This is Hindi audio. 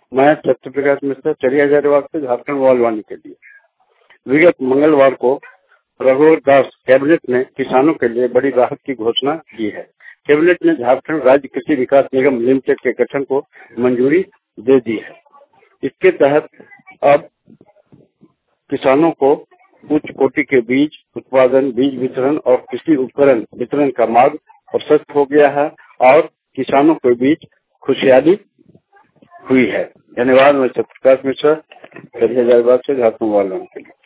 मैं सत्यप्रकाश मिश्रा, चरिया हजारीबाग से झारखंड बागवानी के लिए। विगत मंगलवार को रघुवर दास कैबिनेट ने किसानों के लिए बड़ी राहत की घोषणा की है। कैबिनेट ने झारखंड राज्य कृषि विकास निगम लिमिटेड के गठन को मंजूरी दे दी है। इसके तहत अब किसानों को उच्च कोटि के बीज उत्पादन, बीज वितरण और कृषि उपकरण वितरण का मार्ग प्रशस्त हो गया है और किसानों के बीच खुशहाली हुई है। धन्यवाद। मैं सत्यप्रकाश मिश्रा, चरिया हजारीबाग से झारखंड बागवानी के लिए।